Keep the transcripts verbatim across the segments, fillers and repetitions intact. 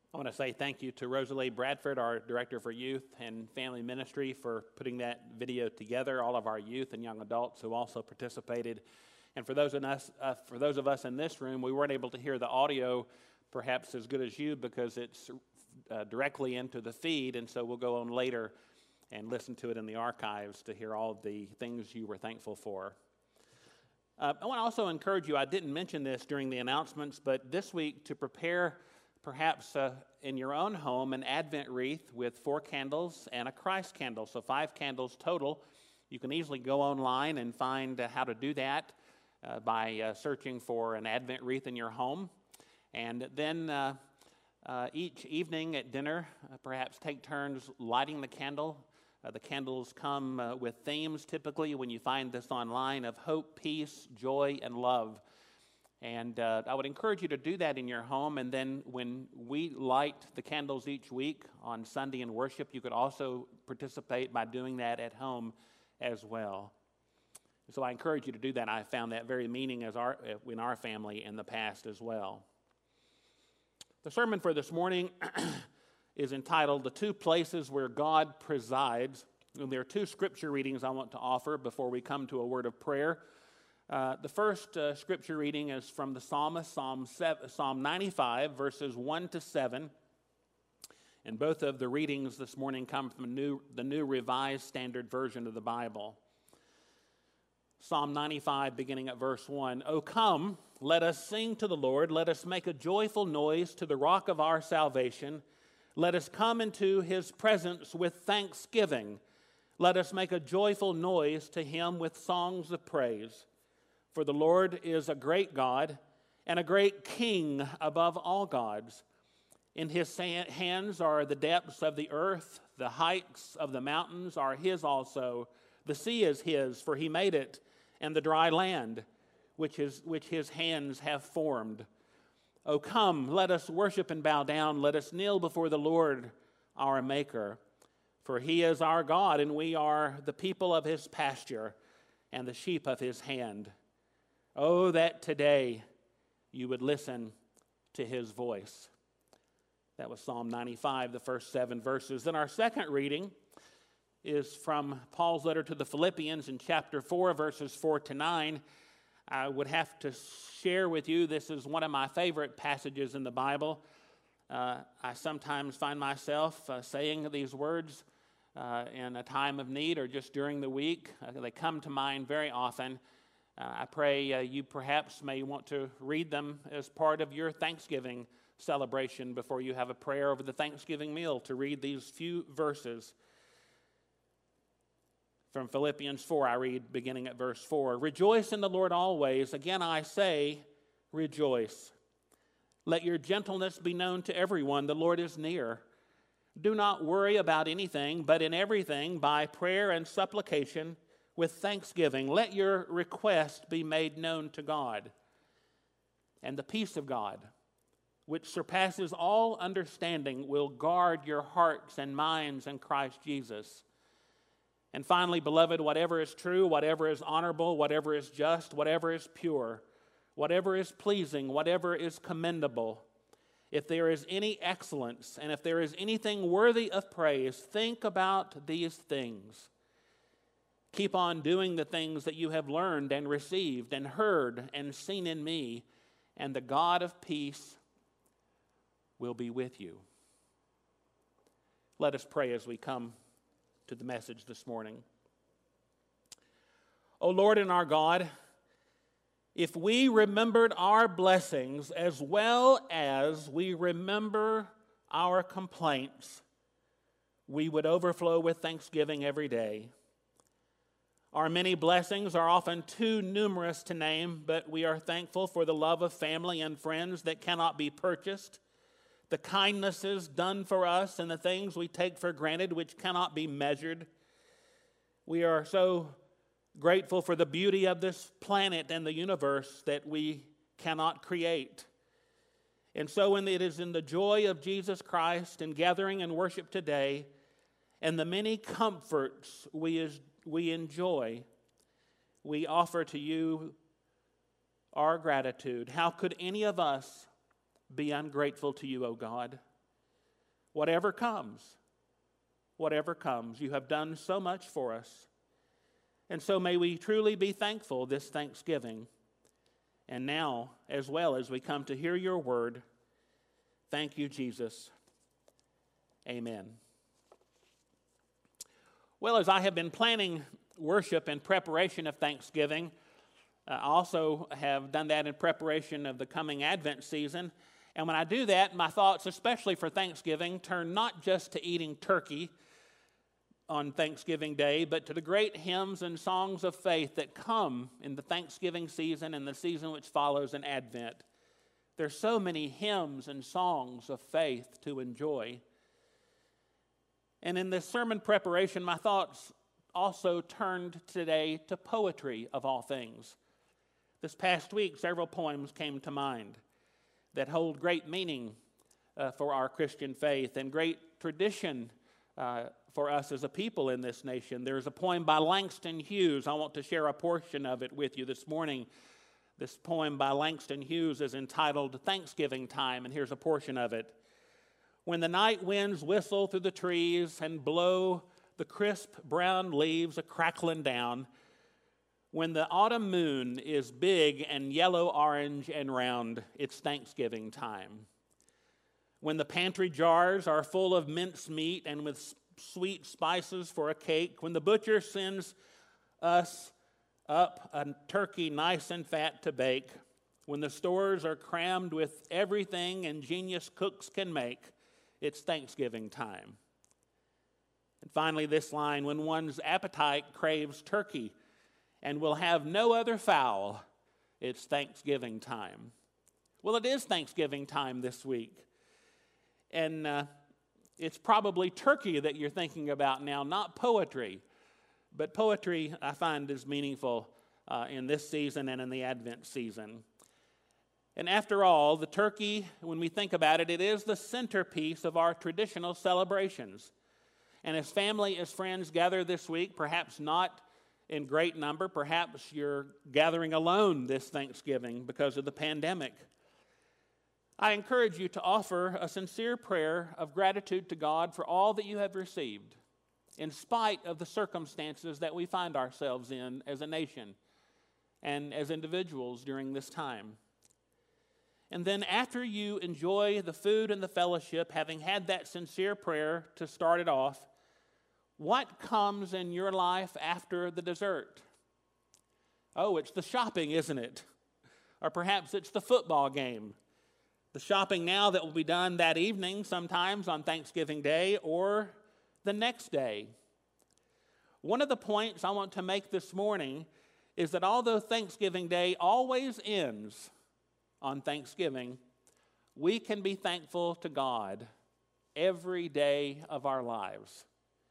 I want to say thank you to Rosalie Bradford, our Director for Youth and Family Ministry, for putting that video together, all of our youth and young adults who also participated. And for those, of us, uh, for those of us in this room, we weren't able to hear the audio perhaps as good as you because it's uh, directly into the feed, and so we'll go on later and listen to it in the archives to hear all of the things you were thankful for. Uh, I want to also encourage you, I didn't mention this during the announcements, but this week to prepare perhaps uh, in your own home an Advent wreath with four candles and a Christ candle, so five candles total. You can easily go online and find uh, how to do that uh, by uh, searching for an Advent wreath in your home. And then uh, uh, each evening at dinner, uh, perhaps take turns lighting the candle. Uh, the candles come uh, with themes typically when you find this online of hope, peace, joy, and love. And uh, I would encourage you to do that in your home. And then when we light the candles each week on Sunday in worship, you could also participate by doing that at home as well. So I encourage you to do that. I found that very meaning as our, in our family in the past as well. The sermon for this morning is entitled, The Two Places Where God Presides. And there are two scripture readings I want to offer before we come to a word of prayer. Uh, the first uh, scripture reading is from the psalmist, Psalm, seven, Psalm ninety-five, verses one to seven. And both of the readings this morning come from new, the New Revised Standard Version of the Bible. Psalm ninety-five, beginning at verse one. O come, let us sing to the Lord. Let us make a joyful noise to the rock of our salvation. Let us come into his presence with thanksgiving. Let us make a joyful noise to him with songs of praise. For the Lord is a great God and a great King above all gods. In his hands are the depths of the earth. The heights of the mountains are his also. The sea is his, for he made it, and the dry land, which his, which his hands have formed. O come, let us worship and bow down. Let us kneel before the Lord, our Maker. For he is our God, and we are the people of his pasture and the sheep of his hand. Oh, that today you would listen to his voice. That was Psalm ninety-five, the first seven verses. Then our second reading is from Paul's letter to the Philippians in chapter four, verses four to nine. I would have to share with you, this is one of my favorite passages in the Bible. Uh, I sometimes find myself uh, saying these words uh, in a time of need or just during the week. Uh, they come to mind very often. Uh, I pray uh, you perhaps may want to read them as part of your Thanksgiving celebration before you have a prayer over the Thanksgiving meal, to read these few verses. From Philippians four, I read beginning at verse four. Rejoice in the Lord always. Again I say, rejoice. Let your gentleness be known to everyone. The Lord is near. Do not worry about anything, but in everything, by prayer and supplication, with thanksgiving, let your request be made known to God. And the peace of God, which surpasses all understanding, will guard your hearts and minds in Christ Jesus. And finally, beloved, whatever is true, whatever is honorable, whatever is just, whatever is pure, whatever is pleasing, whatever is commendable, if there is any excellence, and if there is anything worthy of praise, think about these things. Keep on doing the things that you have learned and received and heard and seen in me, and the God of peace will be with you. Let us pray as we come to the message this morning. O Lord and our God, if we remembered our blessings as well as we remember our complaints, we would overflow with thanksgiving every day. Our many blessings are often too numerous to name, but we are thankful for the love of family and friends that cannot be purchased, the kindnesses done for us, and the things we take for granted which cannot be measured. We are so grateful for the beauty of this planet and the universe that we cannot create. And so when it is in the joy of Jesus Christ and gathering and worship today, and the many comforts we is we enjoy, we offer to you our gratitude. How could any of us be ungrateful to you, O God? whatever comes, whatever comes. You have done so much for us. And so may we truly be thankful this Thanksgiving. And now, as well as we come to hear your word, thank you, Jesus. Amen. Well, as I have been planning worship in preparation of Thanksgiving, I also have done that in preparation of the coming Advent season. And when I do that, my thoughts, especially for Thanksgiving, turn not just to eating turkey on Thanksgiving Day, but to the great hymns and songs of faith that come in the Thanksgiving season and the season which follows in Advent. There's so many hymns and songs of faith to enjoy. And in this sermon preparation, my thoughts also turned today to poetry of all things. This past week, several poems came to mind that hold great meaning uh, for our Christian faith and great tradition uh, for us as a people in this nation. There's a poem by Langston Hughes. I want to share a portion of it with you this morning. This poem by Langston Hughes is entitled Thanksgiving Time, and here's a portion of it. When the night winds whistle through the trees and blow the crisp brown leaves a-crackling down, when the autumn moon is big and yellow, orange, and round, it's Thanksgiving time. When the pantry jars are full of mincemeat and with sweet spices for a cake, when the butcher sends us up a turkey nice and fat to bake, when the stores are crammed with everything ingenious cooks can make, it's Thanksgiving time. And finally, this line, when one's appetite craves turkey and will have no other fowl, it's Thanksgiving time. Well, it is Thanksgiving time this week. And uh, it's probably turkey that you're thinking about now, not poetry. But poetry, I find, is meaningful uh, in this season and in the Advent season. And after all, the turkey, when we think about it, it is the centerpiece of our traditional celebrations. And as family, as friends gather this week, perhaps not in great number, perhaps you're gathering alone this Thanksgiving because of the pandemic, I encourage you to offer a sincere prayer of gratitude to God for all that you have received, in spite of the circumstances that we find ourselves in as a nation and as individuals during this time. And then after you enjoy the food and the fellowship, having had that sincere prayer to start it off, what comes in your life after the dessert? Oh, it's the shopping, isn't it? Or perhaps it's the football game. The shopping now that will be done that evening, sometimes on Thanksgiving Day or the next day. One of the points I want to make this morning is that although Thanksgiving Day always ends on Thanksgiving, we can be thankful to God every day of our lives.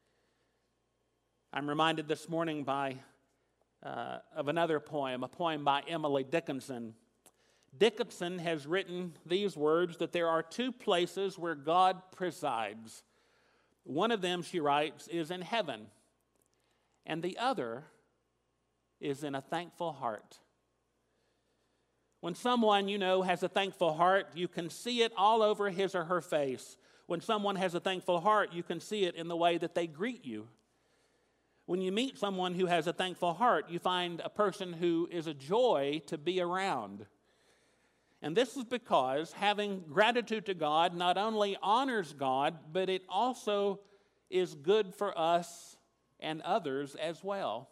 I'm reminded this morning by uh, of another poem, a poem by Emily Dickinson. Dickinson has written these words, that there are two places where God presides. One of them, she writes, is in heaven, and the other is in a thankful heart. When someone you know has a thankful heart, you can see it all over his or her face. When someone has a thankful heart, you can see it in the way that they greet you. When you meet someone who has a thankful heart, you find a person who is a joy to be around. And this is because having gratitude to God not only honors God, but it also is good for us and others as well.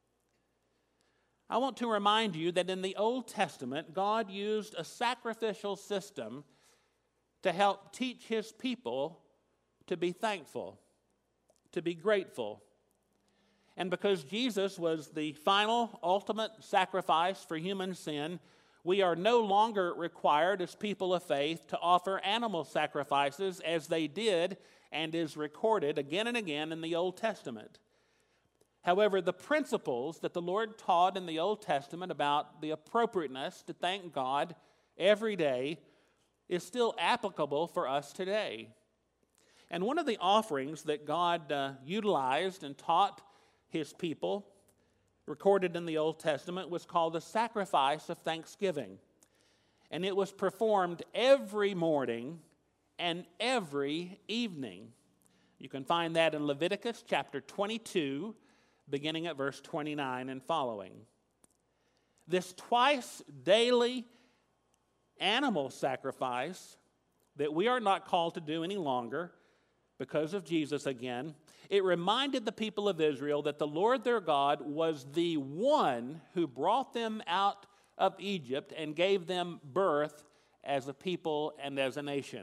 I want to remind you that in the Old Testament, God used a sacrificial system to help teach his people to be thankful, to be grateful. And because Jesus was the final, ultimate sacrifice for human sin, we are no longer required as people of faith to offer animal sacrifices as they did and is recorded again and again in the Old Testament. However, the principles that the Lord taught in the Old Testament about the appropriateness to thank God every day is still applicable for us today. And one of the offerings that God uh, utilized and taught his people, recorded in the Old Testament, was called the sacrifice of thanksgiving. And it was performed every morning and every evening. You can find that in Leviticus chapter twenty-two, beginning at verse twenty-nine and following. This twice daily animal sacrifice that we are not called to do any longer because of Jesus again, it reminded the people of Israel that the Lord their God was the one who brought them out of Egypt and gave them birth as a people and as a nation.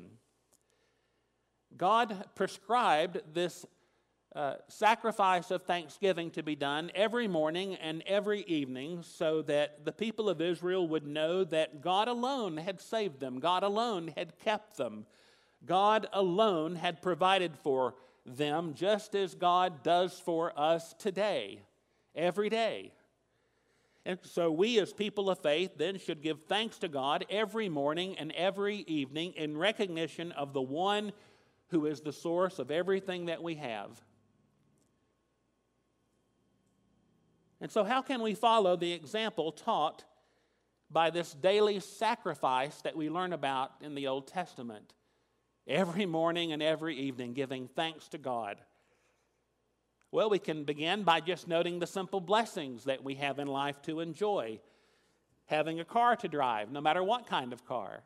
God prescribed this uh, sacrifice of thanksgiving to be done every morning and every evening so that the people of Israel would know that God alone had saved them. God alone had kept them. God alone had provided for them, just as God does for us today, every day. And so we as people of faith then should give thanks to God every morning and every evening in recognition of the one who is the source of everything that we have. And so how can we follow the example taught by this daily sacrifice that we learn about in the Old Testament? Every morning and every evening giving thanks to God. Well, we can begin by just noting the simple blessings that we have in life to enjoy. Having a car to drive, no matter what kind of car.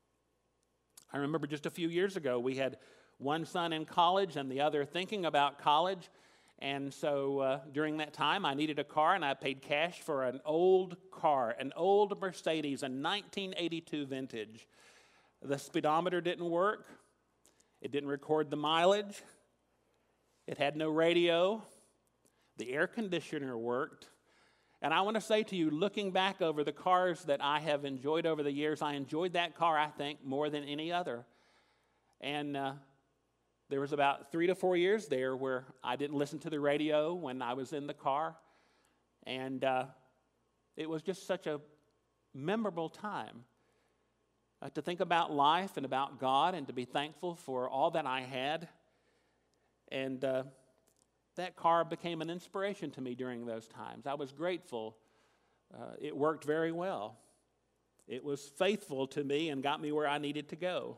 I remember just a few years ago, we had one son in college and the other thinking about college. And so uh, during that time, I needed a car, and I paid cash for an old car, an old Mercedes, a nineteen eighty-two vintage. The speedometer didn't work. It didn't record the mileage. It had no radio. The air conditioner worked. And I want to say to you, looking back over the cars that I have enjoyed over the years, I enjoyed that car, I think, more than any other. And uh, there was about three to four years there where I didn't listen to the radio when I was in the car. And uh, it was just such a memorable time. Uh, to think about life and about God and to be thankful for all that I had. And uh, that car became an inspiration to me during those times. I was grateful. Uh, it worked very well. It was faithful to me and got me where I needed to go.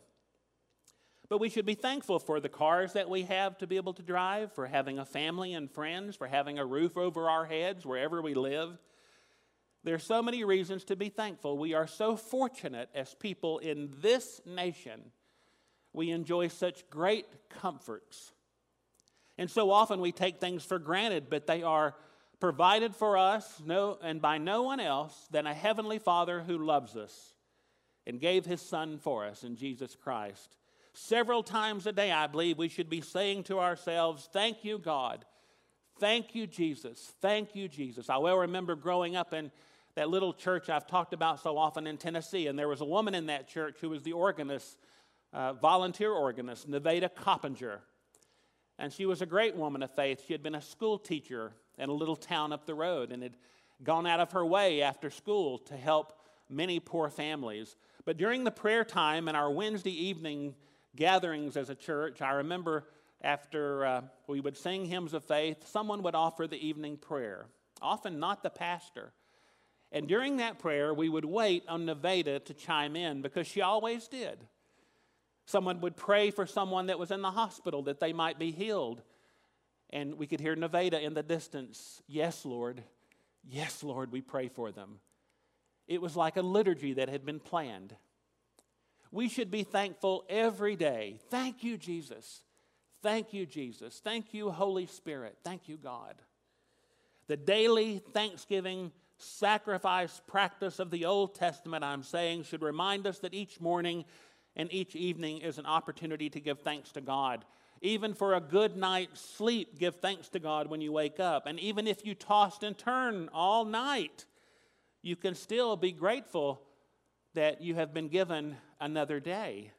But we should be thankful for the cars that we have to be able to drive, for having a family and friends, for having a roof over our heads wherever we live. There's so many reasons to be thankful. We are so fortunate as people in this nation. We enjoy such great comforts. And so often we take things for granted, but they are provided for us no, and by no one else than a heavenly Father who loves us and gave his Son for us in Jesus Christ. Several times a day, I believe, we should be saying to ourselves, thank you, God. Thank you, Jesus. Thank you, Jesus. I well remember growing up in that little church I've talked about so often in Tennessee, and there was a woman in that church who was the organist, uh, volunteer organist, Nevada Coppinger. And she was a great woman of faith. She had been a school teacher in a little town up the road and had gone out of her way after school to help many poor families. But during the prayer time and our Wednesday evening gatherings as a church, I remember after uh, we would sing hymns of faith, someone would offer the evening prayer, often not the pastor. And during that prayer, we would wait on Nevada to chime in because she always did. Someone would pray for someone that was in the hospital that they might be healed. And we could hear Nevada in the distance, yes, Lord, yes, Lord, we pray for them. It was like a liturgy that had been planned. We should be thankful every day. Thank you, Jesus. Thank you, Jesus. Thank you, Holy Spirit. Thank you, God. The daily thanksgiving sacrifice practice of the Old Testament, I'm saying, should remind us that each morning and each evening is an opportunity to give thanks to God. Even for a good night's sleep, give thanks to God when you wake up. And even if you tossed and turned all night, you can still be grateful that you have been given another day.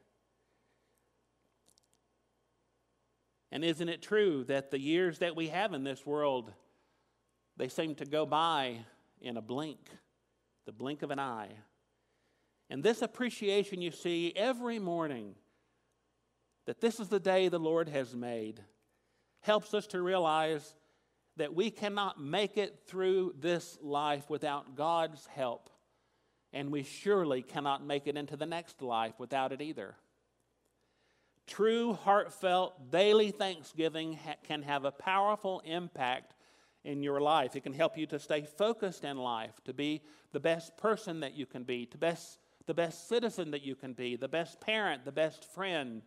And isn't it true that the years that we have in this world, they seem to go by in a blink, the blink of an eye. And this appreciation you see every morning, that this is the day the Lord has made, helps us to realize that we cannot make it through this life without God's help. And we surely cannot make it into the next life without it either. true, heartfelt, daily thanksgiving ha- can have a powerful impact in your life. It can help you to stay focused in life, to be the best person that you can be, to best, the best citizen that you can be, the best parent, the best friend.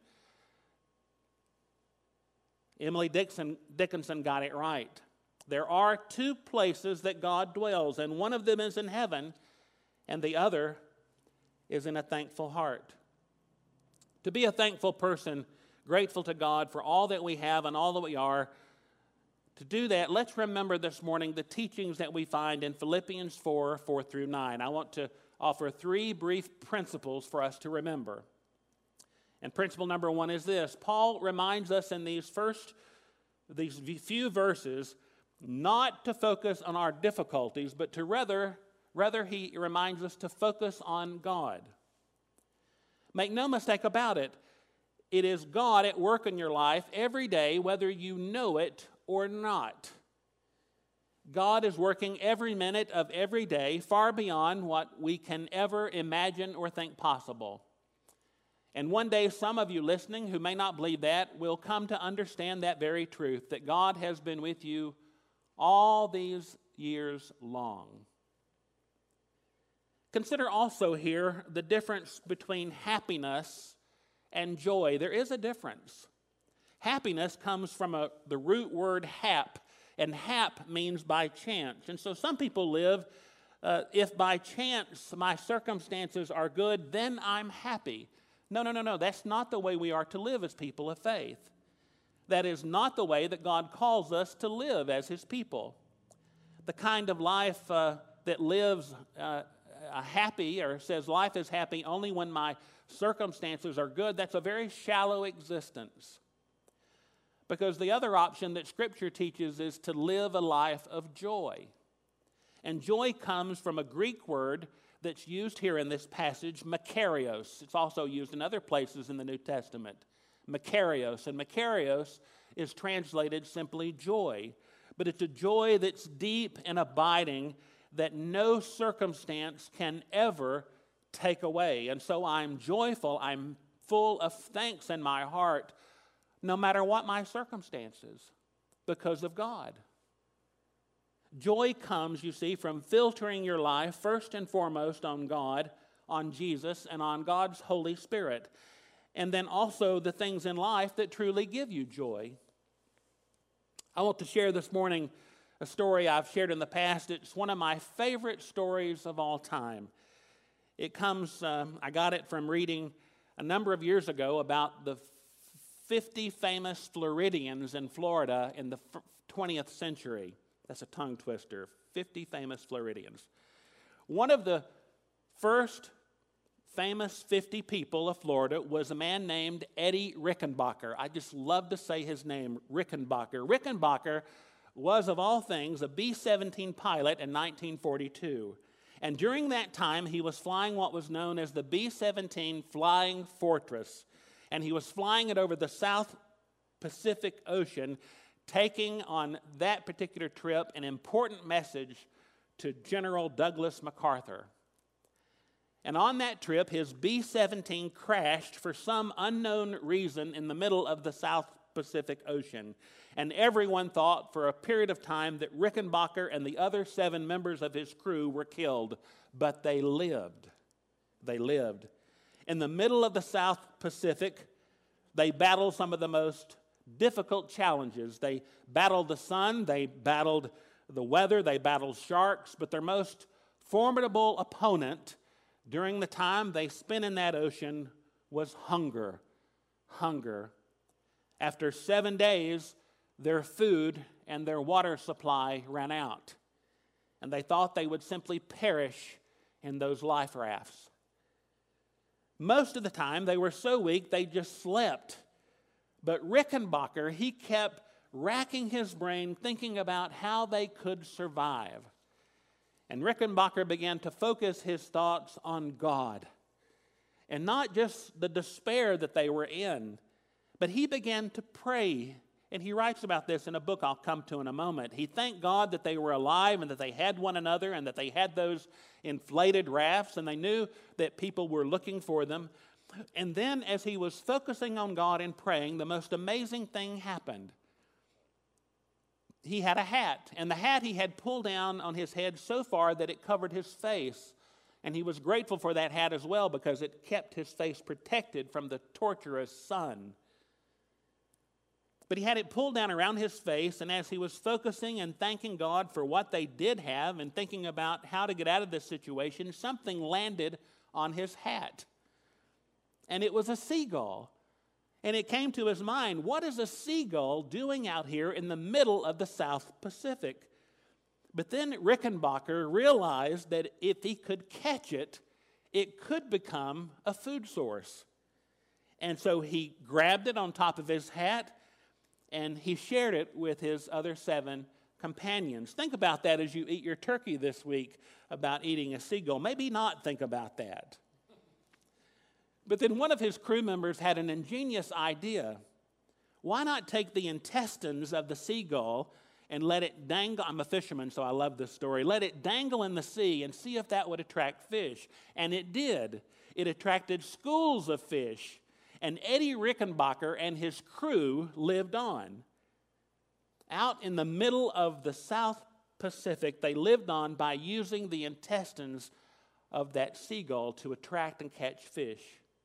Emily Dixon, Dickinson got it right. There are two places that God dwells, and one of them is in heaven, and the other is in a thankful heart. To be a thankful person, grateful to God for all that we have and all that we are, to do that, let's remember this morning the teachings that we find in Philippians four, four through nine. I want to offer three brief principles for us to remember. And principle number one is this. Paul reminds us in these first, these few verses, not to focus on our difficulties, but to rather, rather he reminds us to focus on God. Make no mistake about it. It is God at work in your life every day, whether you know it or not. God is working every minute of every day, far beyond what we can ever imagine or think possible. And one day, some of you listening who may not believe that will come to understand that very truth, that God has been with you all these years long. Consider also here the difference between happiness and joy. There is a difference. Happiness comes from a, the root word hap, and hap means by chance. And so some people live, uh, if by chance my circumstances are good, then I'm happy. No, no, no, no. That's not the way we are to live as people of faith. That is not the way that God calls us to live as His people. The kind of life uh, that lives uh, happy or says life is happy only when my circumstances are good, that's a very shallow existence. Because the other option that Scripture teaches is to live a life of joy. And joy comes from a Greek word that's used here in this passage, makarios. It's also used in other places in the New Testament. Makarios. And makarios is translated simply joy. But it's a joy that's deep and abiding that no circumstance can ever take away. And so I'm joyful. I'm full of thanks in my heart, no matter what my circumstances, because of God. Joy comes, you see, from filtering your life first and foremost on God, on Jesus, and on God's Holy Spirit. And then also the things in life that truly give you joy. I want to share this morning a story I've shared in the past. It's one of my favorite stories of all time. It comes, um, I got it from reading a number of years ago about the fifty famous Floridians in Florida in the twentieth century. That's a tongue twister. fifty famous Floridians. One of the first famous fifty people of Florida was a man named Eddie Rickenbacker. I just love to say his name, Rickenbacker. Rickenbacker was, of all things, a B seventeen pilot in nineteen forty-two. And during that time, he was flying what was known as the B seventeen Flying Fortress. And he was flying it over the South Pacific Ocean, taking on that particular trip an important message to General Douglas MacArthur. And on that trip, his B seventeen crashed for some unknown reason in the middle of the South Pacific Ocean. And everyone thought for a period of time that Rickenbacker and the other seven members of his crew were killed. But they lived. They lived. In the middle of the South Pacific, they battled some of the most difficult challenges. They battled the sun, they battled the weather, they battled sharks, but their most formidable opponent during the time they spent in that ocean was hunger. Hunger. After seven days, their food and their water supply ran out, and they thought they would simply perish in those life rafts. Most of the time, they were so weak they just slept. But Rickenbacker, he kept racking his brain thinking about how they could survive. And Rickenbacker began to focus his thoughts on God. And not just the despair that they were in, but he began to pray. And he writes about this in a book I'll come to in a moment. He thanked God that they were alive and that they had one another and that they had those inflated rafts and they knew that people were looking for them. And then as he was focusing on God and praying, the most amazing thing happened. He had a hat, and the hat he had pulled down on his head so far that it covered his face. And he was grateful for that hat as well because it kept his face protected from the torturous sun. But he had it pulled down around his face, and as he was focusing and thanking God for what they did have and thinking about how to get out of this situation, something landed on his hat. And it was a seagull. And it came to his mind, what is a seagull doing out here in the middle of the South Pacific? But then Rickenbacker realized that if he could catch it, it could become a food source. And so he grabbed it on top of his hat, and he shared it with his other seven companions. Think about that as you eat your turkey this week, about eating a seagull. Maybe not think about that. But then one of his crew members had an ingenious idea. Why not take the intestines of the seagull and let it dangle? I'm a fisherman, so I love this story. Let it dangle in the sea and see if that would attract fish. And it did. It attracted schools of fish. And Eddie Rickenbacker and his crew lived on. Out in the middle of the South Pacific, they lived on by using the intestines of that seagull to attract and catch fish.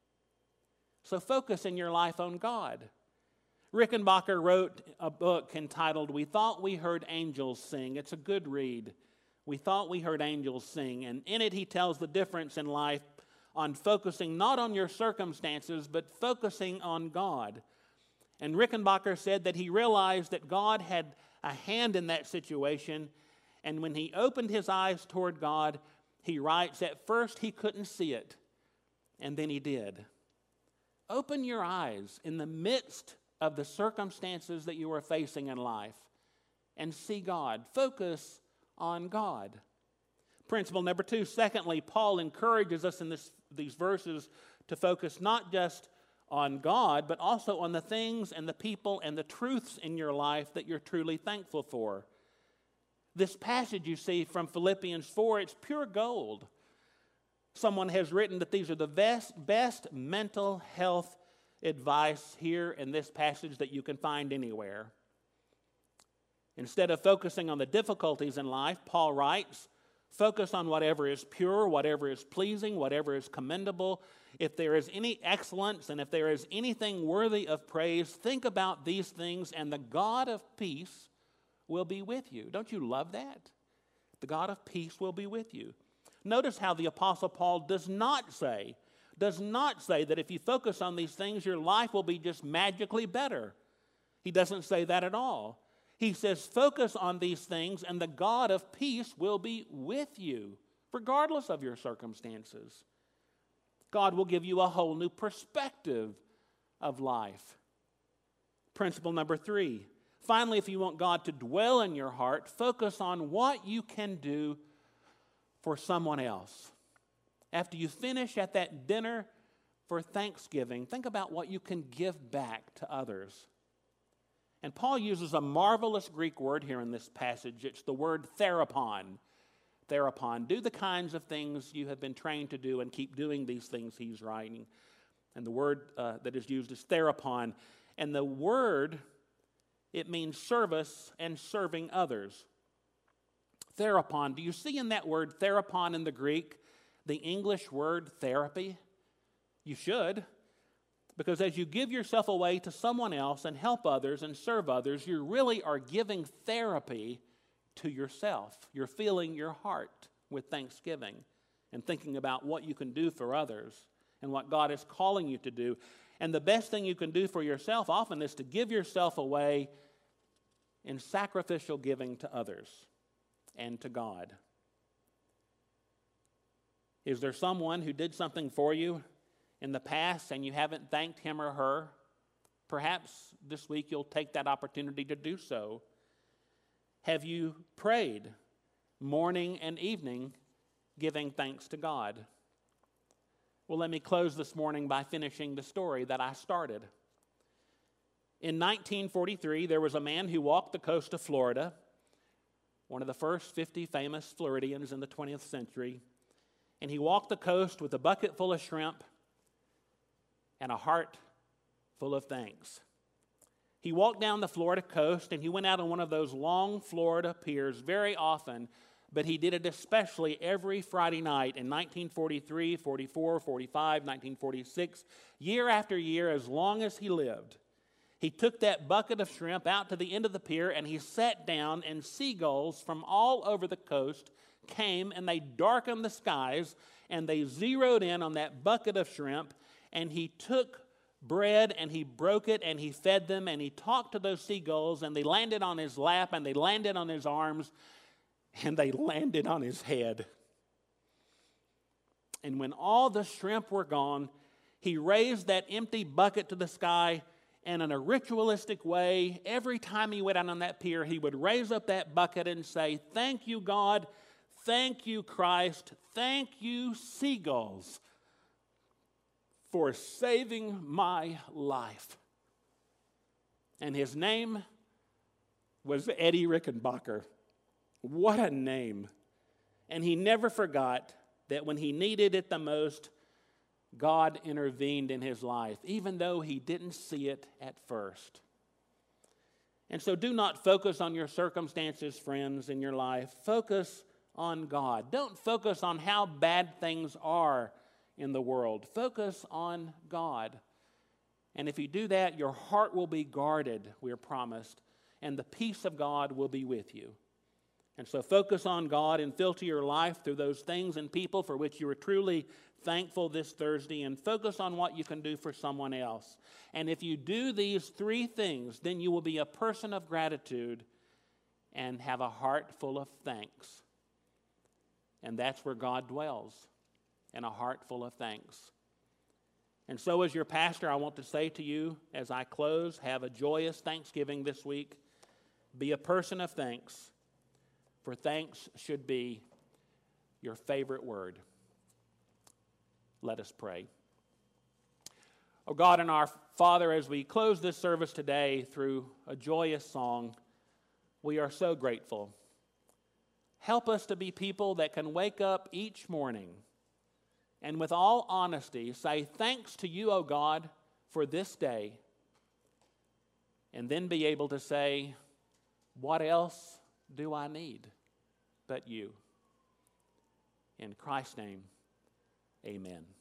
So focus in your life on God. Rickenbacker wrote a book entitled, We Thought We Heard Angels Sing. It's a good read. We Thought We Heard Angels Sing. And in it he tells the difference in life on focusing not on your circumstances, but focusing on God. And Rickenbacker said that he realized that God had a hand in that situation, and when he opened his eyes toward God, he writes, at first he couldn't see it, and then he did. Open your eyes in the midst of the circumstances that you are facing in life and see God. Focus on God. Principle number two, secondly, Paul encourages us in this, these verses to focus not just on God, but also on the things and the people and the truths in your life that you're truly thankful for. This passage you see from Philippians four, it's pure gold. Someone has written that these are the best, best mental health advice here in this passage that you can find anywhere. Instead of focusing on the difficulties in life, Paul writes, focus on whatever is pure, whatever is pleasing, whatever is commendable. If there is any excellence and if there is anything worthy of praise, think about these things, and the God of peace will be with you. Don't you love that? The God of peace will be with you. Notice how the Apostle Paul does not say, does not say that if you focus on these things, your life will be just magically better. He doesn't say that at all. He says, focus on these things, and the God of peace will be with you, regardless of your circumstances. God will give you a whole new perspective of life. Principle number three. Finally, if you want God to dwell in your heart, focus on what you can do for someone else. After you finish at that dinner for Thanksgiving, think about what you can give back to others. And Paul uses a marvelous Greek word here in this passage. It's the word therapon. Therapon. Do the kinds of things you have been trained to do and keep doing these things, he's writing. And the word uh, that is used is therapon. And the word, it means service and serving others. Therapon. Do you see in that word therapon in the Greek the English word therapy? You should. Because as you give yourself away to someone else and help others and serve others, you really are giving therapy to yourself. You're filling your heart with thanksgiving and thinking about what you can do for others and what God is calling you to do. And the best thing you can do for yourself often is to give yourself away in sacrificial giving to others and to God. Is there someone who did something for you in the past and you haven't thanked him or her? Perhaps this week you'll take that opportunity to do so. Have you prayed morning and evening giving thanks to God? Well, let me close this morning by finishing the story that I started. In nineteen forty-three, there was a man who walked the coast of Florida, one of the first fifty famous Floridians in the twentieth century, and he walked the coast with a bucket full of shrimp and a heart full of thanks. He walked down the Florida coast, and he went out on one of those long Florida piers very often, but he did it especially every Friday night in nineteen forty-three, forty-four, forty-five, nineteen forty-six, year after year, as long as he lived. He took that bucket of shrimp out to the end of the pier, and he sat down, and seagulls from all over the coast came, and they darkened the skies, and they zeroed in on that bucket of shrimp, and he took bread, and he broke it, and he fed them, and he talked to those seagulls, and they landed on his lap, and they landed on his arms, and they landed on his head. And when all the shrimp were gone, he raised that empty bucket to the sky, and in a ritualistic way, every time he went out on that pier, he would raise up that bucket and say, "Thank you, God. Thank you, Christ. Thank you, seagulls, for saving my life." And his name was Eddie Rickenbacker. What a name. And he never forgot that when he needed it the most, God intervened in his life, even though he didn't see it at first. And so do not focus on your circumstances, friends, in your life. Focus on God. Don't focus on how bad things are in the world. Focus on God. And if you do that, your heart will be guarded, we are promised, and the peace of God will be with you. And so focus on God and filter your life through those things and people for which you are truly thankful this Thursday, and focus on what you can do for someone else. And if you do these three things, then you will be a person of gratitude and have a heart full of thanks. And that's where God dwells, in a heart full of thanks. And so as your pastor, I want to say to you as I close, have a joyous Thanksgiving this week. Be a person of thanks, for thanks should be your favorite word. Let us pray. Oh God and our Father, as we close this service today through a joyous song, we are so grateful. Help us to be people that can wake up each morning and with all honesty say thanks to you, O God, for this day, and then be able to say, what else do I need but you? In Christ's name, amen.